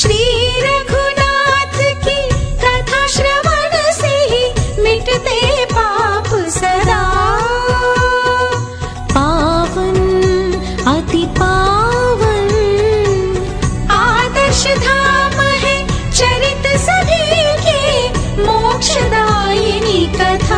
श्री रघुनाथ की कथा श्रवण से ही मिटते पाप सदा। पावन अति पावन आदर्श धाम है चरित सभी के मोक्षदायिनी कथा।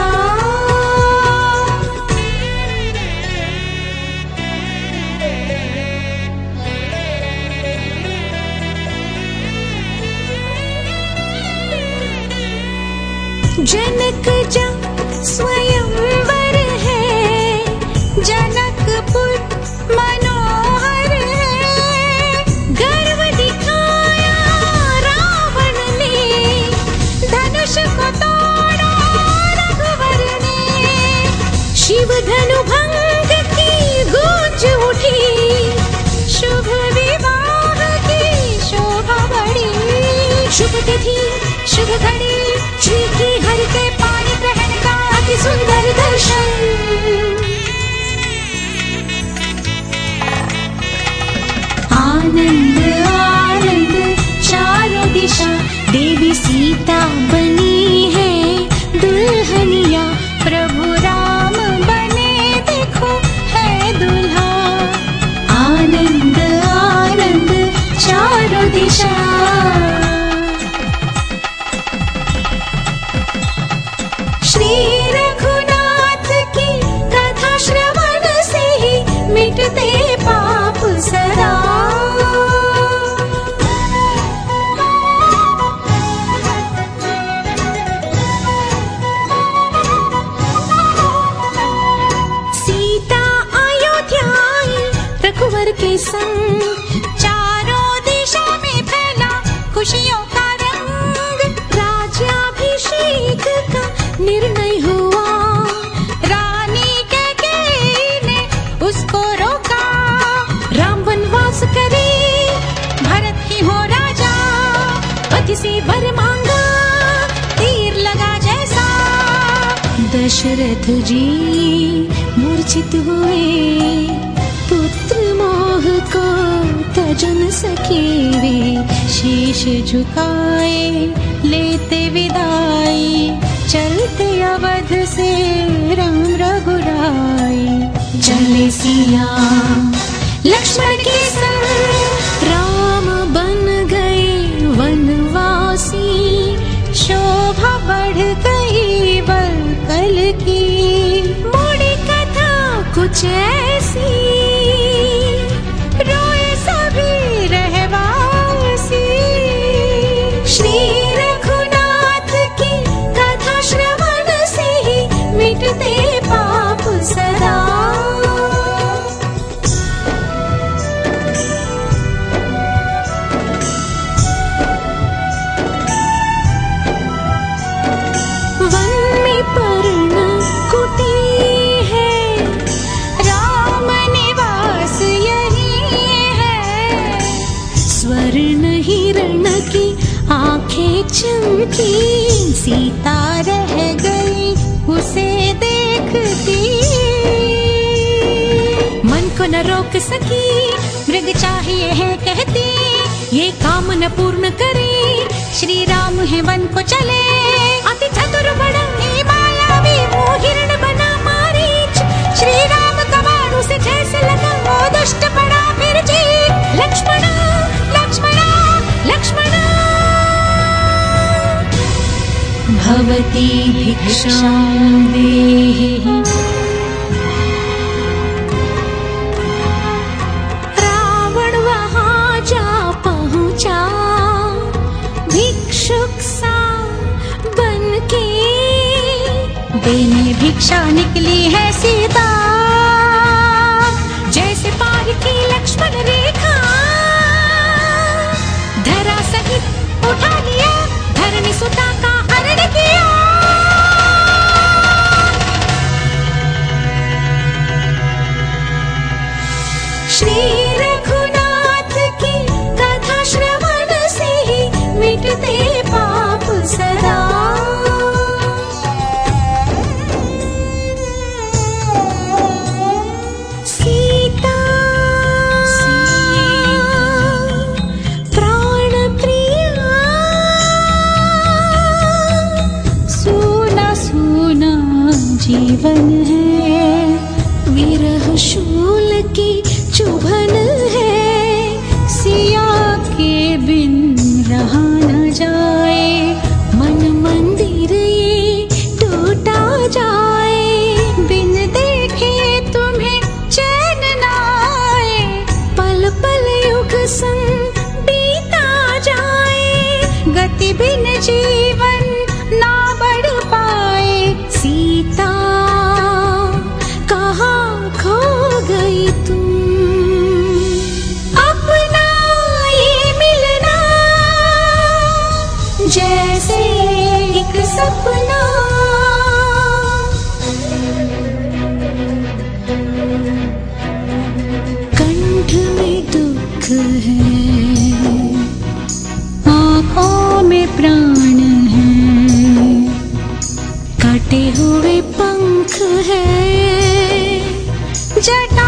जनक जा स्वयंवर है, जनकपुर मनोहर है। गर्व दिखाया रावण ने, धनुष को तोड़ा रघुवर ने। शिव धनु भंग की गूंज उठी, शुभ विवाह की शोभा बढ़ी। शुभ तिथि शुभ घड़ी, श्री की हरि के पानी ग्रहण का अति सुंदर दर्शन। आनंद आनंद चारों दिशा, देवी सीता बनी है दुल्हनिया। प्रभु राम बने देखो है दुल्हा। आनंद आनंद चारों दिशा। श्री रघुनाथ की कथा श्रवण से ही मिटते पाप सदा। सीता अयोध्या आई रघुवर के संग, चारों दिशा में फैला खुशियों का रंग। राज्याभिषेक का निर्णय हुआ, रानी कैकेयी ने उसको रोका। राम वनवास करे, भरत ही हो राजा। पति से वर मांगा, तीर लगा जैसा। दशरथ जी मूर्छित हुए, पुत्र मोह को तजन सके वे। शीश झुकाए लेते विदाई, चलते अवध से राम रघुराई। चले सिया लक्ष्मण के संग, राम बन गए वनवासी। शोभा बढ़ गई बल कल की, मोड़ी कथा कुछ ऐसी। रोए सभी रहवासी। श्री रघुनाथ की कथा श्रवण से ही मिटते पाप सदा। वन में पर्णकुटी है, राम निवास यही है। स्वर्ण हिरण की आंखें चमकी, सीता रह गई उसे देखती। मन को न रोक सकी, मृग चाहिए है कहती। ये काम न पूर्ण करे, श्री राम है वन को चले। अति चतुर बड़ंगी मायावी, वो हिरण बना मारीच। श्री राम का बाण उसे जैसे लगा, वो दुष्ट पड़ा फिर जीत। लक्ष्मण लक्ष्मण लक्ष्मण, भवती भिक्षां देहि। रावण वहां जा पहुंचा, भिक्षुक सा बनके। देने भिक्षा निकली है सीता, जैसे पार की लक्ष्मण रेखा। धरा सहित उठा लिया, धरणी सुता का हरण किया। श्री रघुनाथ की कथा श्रवण से ही मिटते पाप सदा। सीता प्राण प्रिय जीवन है, विरह शूल की चुभन है, सिया के बिन रहा न जाए, मन मंदिर ये टूटा जाए, बिन देखे तुम्हें चैन न आए, पल पल युग संग बीता जाए, गति बिन जीवन ना बढ़ पाए, सीता कहाँ खो गई तुम। अपना ये मिलना जैसे एक सपना, कंठ में दुख है, आँखों में प्राण है, काटे हुए पंख है, जटा